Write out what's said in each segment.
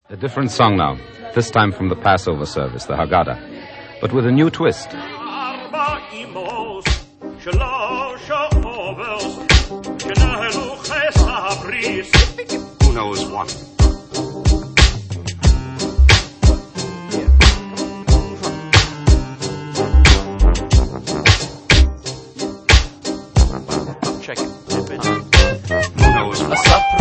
A different song now, this time from the Passover service, the Haggadah, but with a new twist. Who knows what? Check it. Who knows what?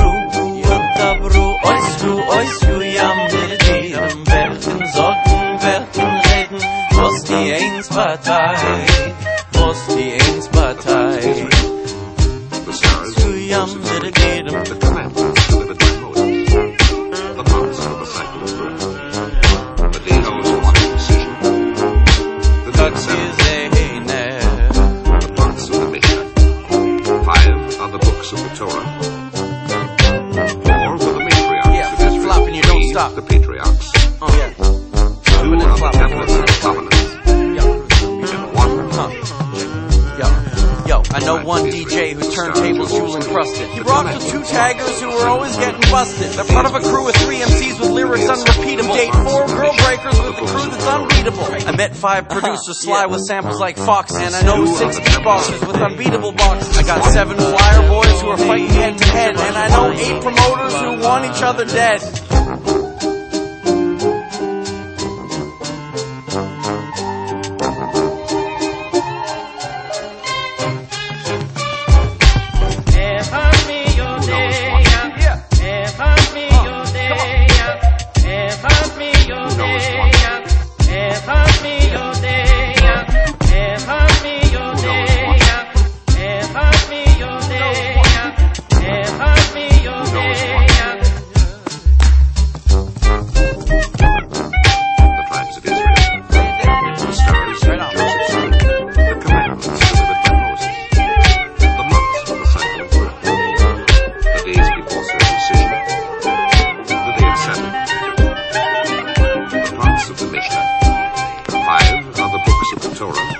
The stars, the commandments to live at their motives, the parts of the cycle of growth, the day knows what decision, the day seven, the parts of the Mishnah, 5 are the books of the Torah, 4 were the matriarchs of Israel, flopping, you don't 3 stop. the patriarchs, 2 are the tablets of the covenant, and 1 Yo, I know one DJ whose turntables jewel encrusted. He rocks with 2 taggers who are always getting busted. They're part of a crew of 3 MCs with lyrics unrepeatable. Date 4 girl breakers with a crew that's unbeatable. I met 5 producers sly with samples like Fox, and I know 6 beatboxers with unbeatable boxes. I got 7 flyer boys who are fighting head to head, and I know 8 promoters who want each other dead. Of the Mishnah. 5 are the books of the Torah.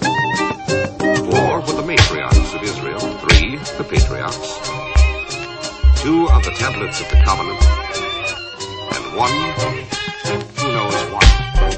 4 were the matriarchs of Israel. 3 the patriarchs. 2 are the tablets of the covenant. And 1 who knows what.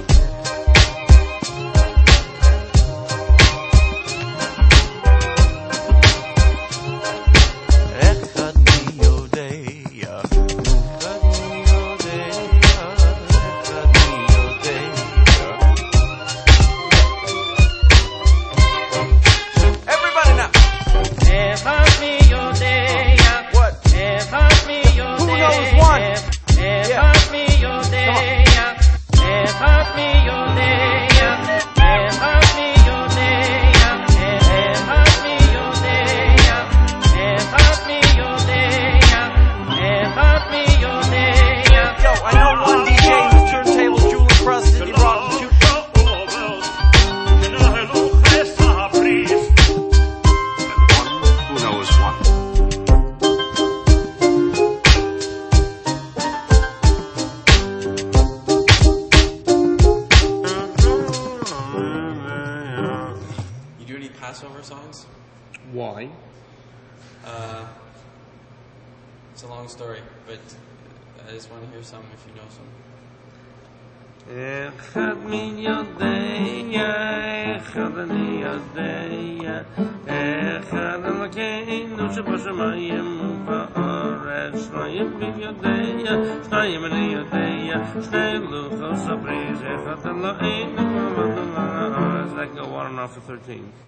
Passover songs? Why? It's a long story, but I just want to hear some if you know some. Echad min yodeya, echad ani yodeya, echad Elokeinu shebashamayim uba'aretz, shnayim min yodeya, shnayim ani yodeya, shnei luchos sabris, echad Elokeinu uba'aretz. I can go on and on for 13.